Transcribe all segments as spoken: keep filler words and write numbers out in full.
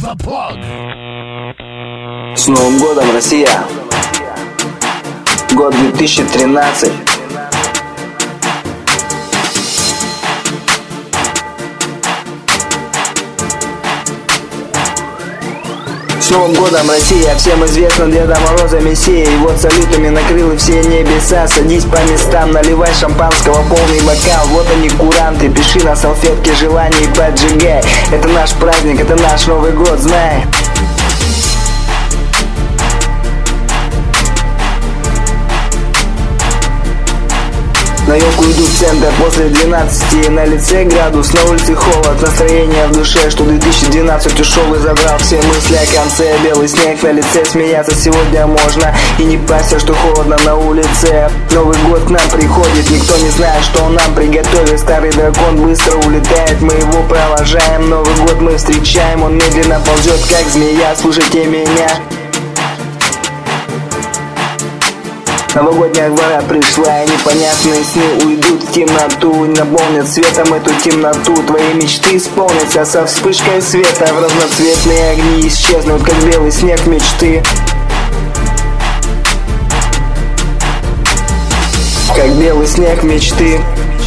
С Новым годом, Россия! Год две тысячи тринадцать. С Новым годом, Россия! Всем известно Деда Мороза Мессия. И вот салютами накрыл все небеса. Садись по местам, наливай шампанского полный бокал. Вот они куранты, пиши на салфетке желания и поджигай. Это наш праздник, это наш Новый год, знай. На елку иду в центр после двенадцати. На лице градус, на улице холод. Настроение в душе, что две тысячи двенадцать ушел и забрал все мысли о конце. Белый снег на лице, смеяться сегодня можно. И не парься, что холодно на улице. Новый год к нам приходит, никто не знает, что он нам приготовит. Старый дракон быстро улетает, мы его провожаем. Новый год мы встречаем, он медленно ползет, как змея. Слушайте меня. Новогодняя пора пришла, и непонятные сны уйдут в темноту. Наполнят светом эту темноту. Твои мечты исполнятся со вспышкой света. В разноцветные огни исчезнут, как белый снег мечты. Как белый снег мечты.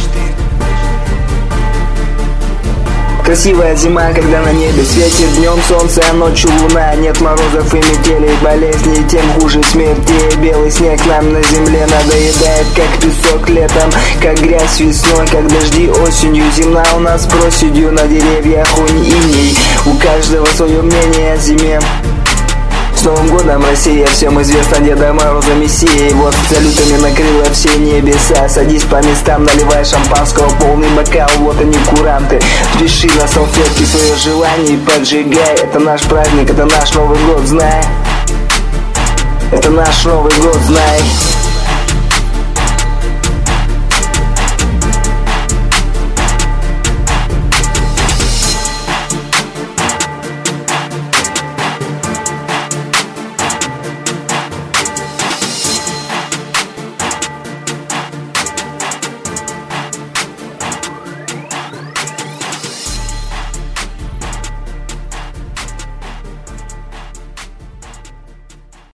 Красивая зима, когда на небе светит днем солнце, а ночью луна. Нет морозов и метелей, болезней, тем хуже смерти. Белый снег нам на земле надоедает, как песок летом, как грязь весной, как дожди осенью. Зима у нас проседью, на деревьях унь иней. У каждого свое мнение о зиме. С Новым годом, Россия! Всем известно Деда Мороза Мессия. И вот салютами накрыло все небеса. Садись по местам, наливай шампанского полный бокал. Вот они куранты, пиши на салфетке свое желание и поджигай. Это наш праздник, это наш Новый год, знай. Это наш Новый год, знай.